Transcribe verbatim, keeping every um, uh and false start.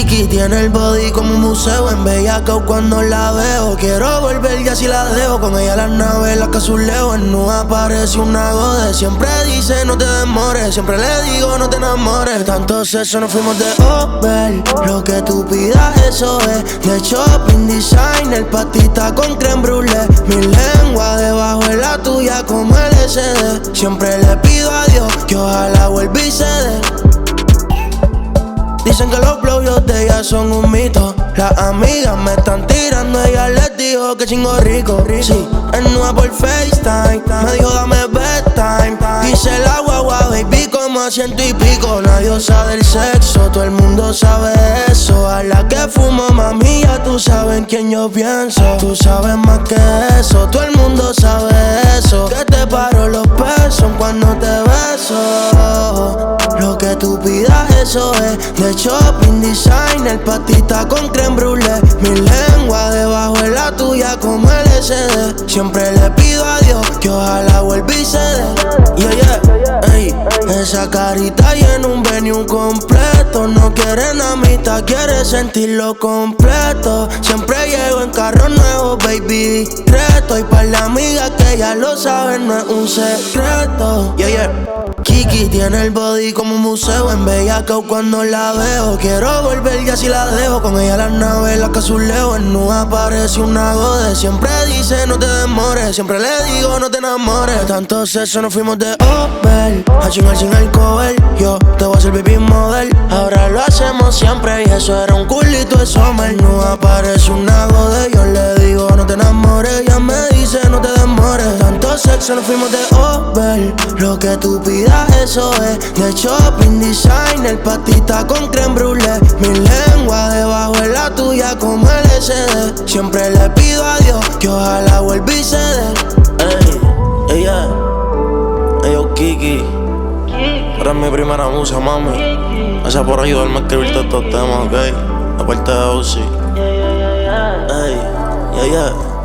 Kiki tiene el body como un museo. En Bellacao cuando la veo quiero volver ya si la dejo. Con ella las naves, las que sus lejos. En nu aparece una gode. Siempre dice no te demores. Siempre le digo no te enamores. Tanto sexo nos fuimos de over. Lo que tú pidas eso es. De shopping designer, patita con creme brulee. Mi lengua debajo de la tuya como L S D. Siempre le pido a Dios que ojalá vuelva y se dé. Dicen que los blogs de ella son un mito. Las amigas me están tirando, ella les dijo que chingo rico. Sí, es nueva por FaceTime. Me dijo dame bedtime. Dice la guagua, baby, como a ciento y pico. Nadie sabe del sexo, todo el mundo sabe eso. A la que fumo, mami, ya tú sabes en quién yo pienso. Tú sabes más que eso, todo el mundo sabe eso. Que te paro los pesos cuando te beso. Lo que tú pidas eso es. De shopping designer, patita con creme brulee. Mi lengua debajo de la tuya como L S D. Siempre le pido a Dios que ojalá vuelva y se dé. Yeah, yeah, ey. Esa carita y en un venue completo. No quiere amistad, quiere sentirlo completo. Siempre llego en carro nuevo, baby. Reto y para la amiga que ya lo saben, no es un secreto. Yeah, yeah. Kiki tiene el body como un museo. En Bellacao cuando la veo quiero volver ya si la dejo. Con ella las naves, las que sus lejos. En nu aparece una gode. Siempre dice no te demores. Siempre le digo no te enamores. Tanto sexo nos fuimos de over. A chingar sin alcohol. Yo te voy a hacer baby model. Ahora lo hacemos siempre y eso era un culito de summer. Nu aparece una gode. Yo le digo no te enamores. Ella me dice no te demores. Tanto sexo nos fuimos de over. Lo que tú pidas eso es. De shopping designer, patita con creme brulee. Mi lengua debajo de la tuya como L S D. Siempre le pido a Dios que ojalá vuelva y se dé. Ey, ella, ey, yo Kiki. Eres mi primera musa, mami. Gracias por ayudarme a escribir todos estos temas, ok. Aparte de O C. Ey, yeah, yeah.